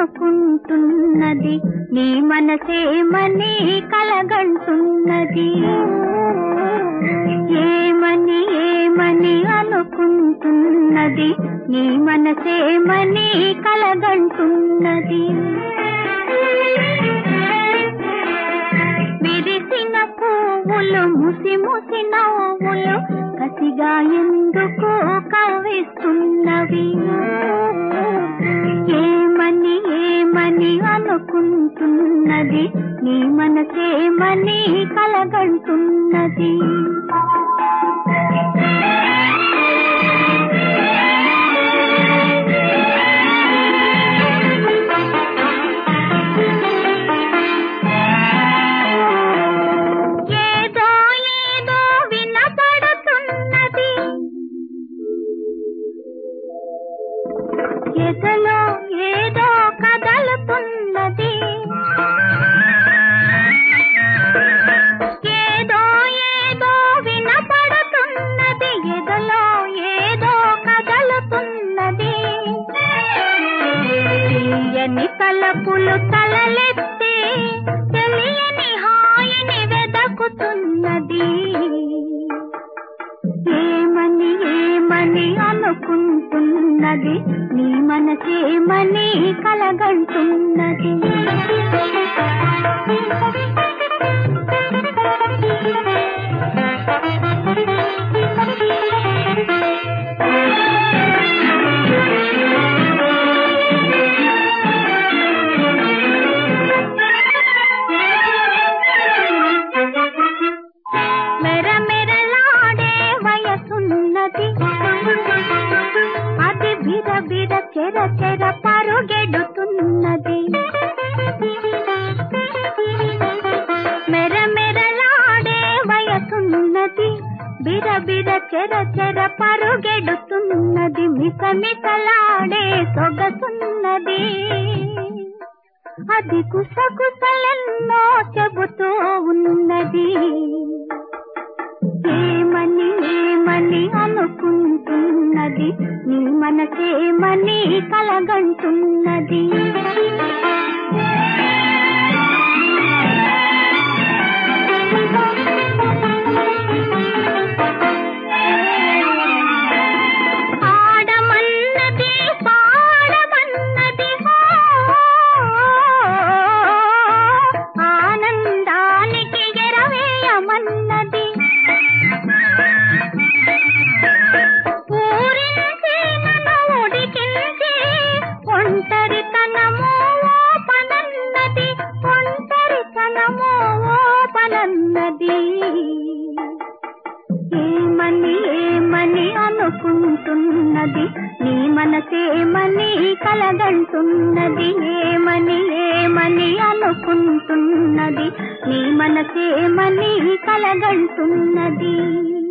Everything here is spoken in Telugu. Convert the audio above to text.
అనుకుంటున్నది నీ మనసేమని కలగంటున్నది ఏమని ఏమని అనుకుంటున్నది నీ మనసేమని కలగంటున్నది విరిసిన పువ్వులు ముసి ముసి నవ్వులు కసిగా ఎందుకు కవ్విస్తున్నవి ఏమని ఏమని అనుకుంటున్నది నీ మనసేమని కలగంటున్నది ఎదలో ఏదో కదలుతున్నది ఏదో ఏదో వినపడుతున్నది ఎదలో ఏదో కదలుతున్నది తీయని తలపులు తలలెత్తి తెలియని హాయిని వెదకుతున్నది ఏమని ఏమని అనుకుంటున్నది నీ మనసేమని కలగంటున్నది మెరమెరలాడే వయసున్నది అది బిర చెర చెర పరుగెడుతున్నది మెరమెరలాడే వయసున్నది బిర బిర చెర చెర పరుగెడుతున్నది మిసమిసలాడే సొగసున్నది అది కుసకుసలెన్నో చెబుతూ ఉన్నది ఏమని ఏమని అనుకుంటున్నది నీ మనసేమని కలగంటున్నది ఆడమన్నది పాడమన్నది ఆనందానికి ఎరవేయమన్నది ఊరించి నన్ను ఉడికించి ఒంటరితనము ఓపనన్నది ఒంటరితనము ఓపనన్నది ఏమని ఏమని అనుకుంటున్నది నీ మనసేమని కలగంటున్నది ఏమని ఏమని అనుకుంటున్నది నీ మనసేమని కలగంటున్నది